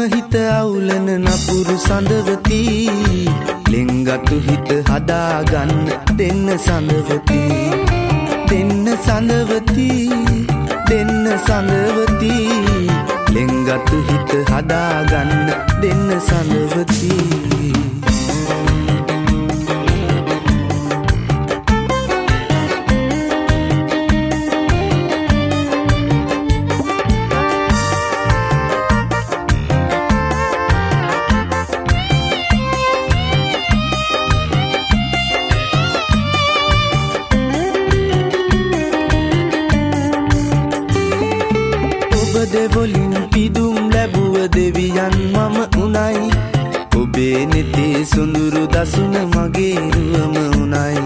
හිත අවුලන නපුරු සඳවති ලෙන්ගතු හිත හදාගන්න දෙන්න සඳවති දෙන්න සඳවති දෙන්න සඳවති ලෙන්ගතු හිත හදාගන්න දෙන්න සඳවති දෙවොලින් පිදුම් ලැබුව දෙවියන් මම උනයි ඔබේ නෙතේ සොඳුරු දසුන මගේ රුවම උනයි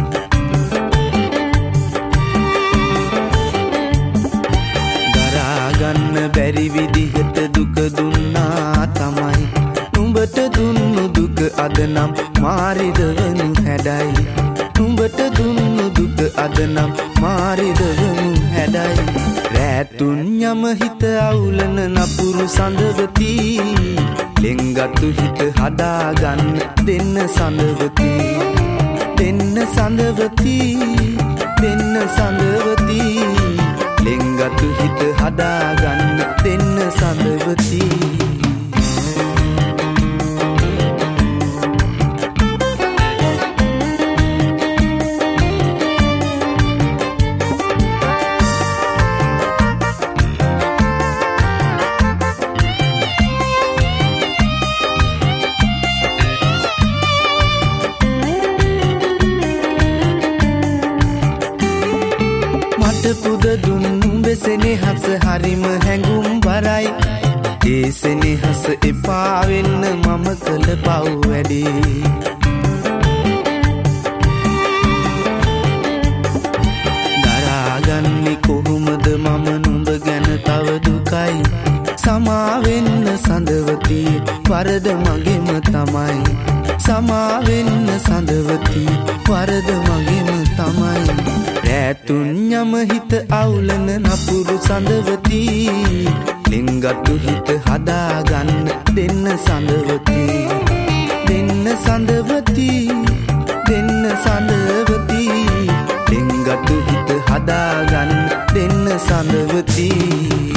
දරාගන්න බැරි විදිහට දුක දුන්නා තමයි නුඹට දුන්නු දුක අද නම් මාරිදවනු හැඩයි නුඹට දුන්නු දුක අද නම් මාරිදවනු හැඩයි රැතුන් යම හිත අවුලන නපුරු සඳවති ලෙන්ගතු හිත හදාගන්න දෙන්න සඳවති දෙන්න සඳවති දෙන්න සඳවති ලෙන්ගතු හිත හදාගන්න දෙන්න සඳවති පුද දුන්නු බෙසෙනෙහස හරිම හැඟුම් බරයි ඒ සෙනෙහස එපා වෙන්න මම කළ පව් වැඩේ දරාගන්නේ කොහොමද මම නුඹ ගැන තව දුකයි සමා වෙන්න සඳවති වරද මගේම තමයි සමා වෙන්න සඳවති වරද මගේම තමයි රැතුන් යම හිත අවුලන නපුරු සඳවති ලෙන්ගතු හිත හදාගන්න දෙන්න සඳවති දෙන්න සඳවති දෙන්න සඳවති ලෙන්ගතු හිත හදාගන්න දෙන්න සඳවති